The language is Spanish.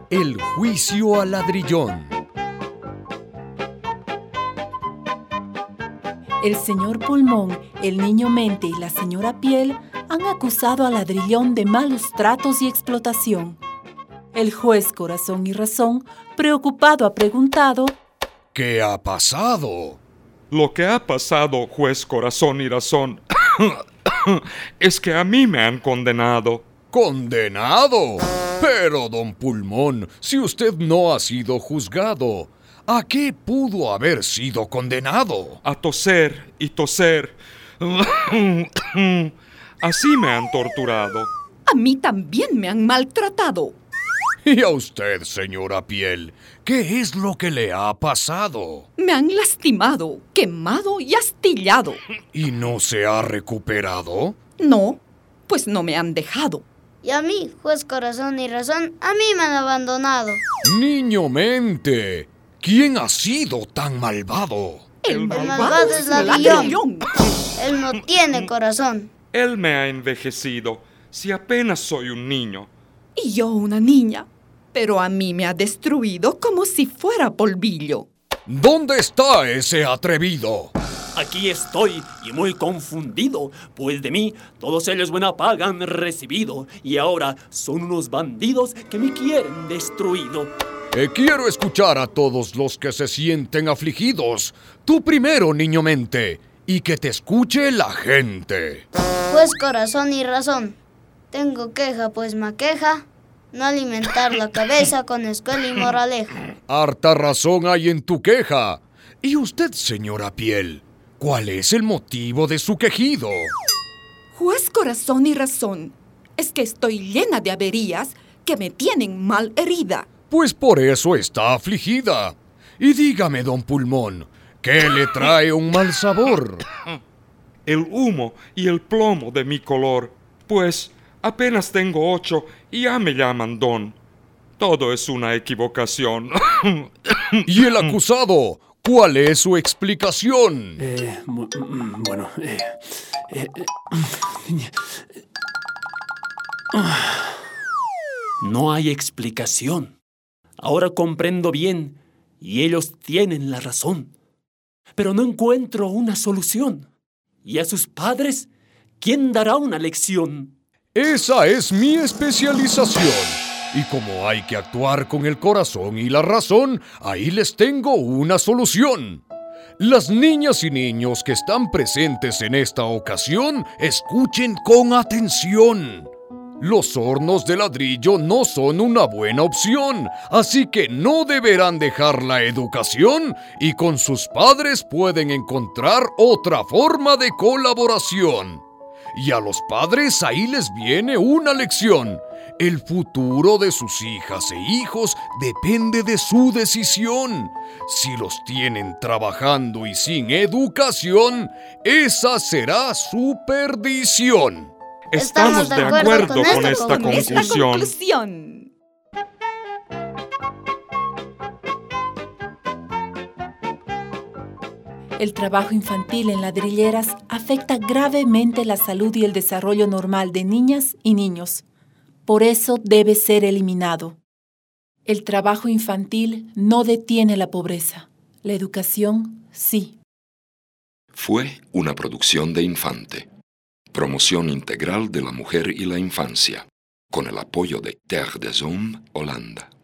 El juicio al ladrillón. El señor Pulmón, el niño Mente y la señora Piel han acusado al ladrillón de malos tratos y explotación. El juez Corazón y Razón, preocupado, ha preguntado: ¿Qué ha pasado? Lo que ha pasado, juez Corazón y Razón, es que a mí me han condenado. ¿Condenado? Pero, don Pulmón, si usted no ha sido juzgado, ¿a qué pudo haber sido condenado? A toser y toser. Así me han torturado. A mí también me han maltratado. ¿Y a usted, señora Piel, qué es lo que le ha pasado? Me han lastimado, quemado y astillado. ¿Y no se ha recuperado? No, pues no me han dejado. Y a mí, juez Corazón y Razón, a mí me han abandonado. Niño Mente, ¿quién ha sido tan malvado? El malvado es Ladrillón. Él no tiene corazón. Él me ha envejecido, si apenas soy un niño. Y yo una niña, pero a mí me ha destruido como si fuera polvillo. ¿Dónde está ese atrevido? Aquí estoy y muy confundido, pues de mí todos ellos buena paga han recibido y ahora son unos bandidos que me quieren destruido. Quiero escuchar a todos los que se sienten afligidos. Tú primero, niño Mente, y que te escuche la gente. Juez Corazón y Razón, tengo queja pues me aqueja no alimentar la cabeza con escuela y moraleja. Harta razón hay en tu queja. ¿Y usted, señora Piel? ¿Cuál es el motivo de su quejido? Juez Corazón y Razón, es que estoy llena de averías que me tienen mal herida. Pues por eso está afligida. Y dígame, don Pulmón, ¿qué le trae un mal sabor? El humo y el plomo de mi color, pues apenas tengo 8 y ya me llaman don. Todo es una equivocación. ¿Y el acusado? ¿Cuál es su explicación? No hay explicación. Ahora comprendo bien y ellos tienen la razón. Pero no encuentro una solución. ¿Y a sus padres quién dará una lección? Esa es mi especialización. Y como hay que actuar con el corazón y la razón, ahí les tengo una solución. Las niñas y niños que están presentes en esta ocasión, escuchen con atención. Los hornos de ladrillo no son una buena opción, así que no deberán dejar la educación y con sus padres pueden encontrar otra forma de colaboración. Y a los padres ahí les viene una lección. El futuro de sus hijas e hijos depende de su decisión. Si los tienen trabajando y sin educación, esa será su perdición. Estamos de acuerdo con esta conclusión. El trabajo infantil en ladrilleras afecta gravemente la salud y el desarrollo normal de niñas y niños. Por eso debe ser eliminado. El trabajo infantil no detiene la pobreza. La educación, sí. Fue una producción de Infante. Promoción integral de la mujer y la infancia, con el apoyo de Terre des Hommes, Holanda.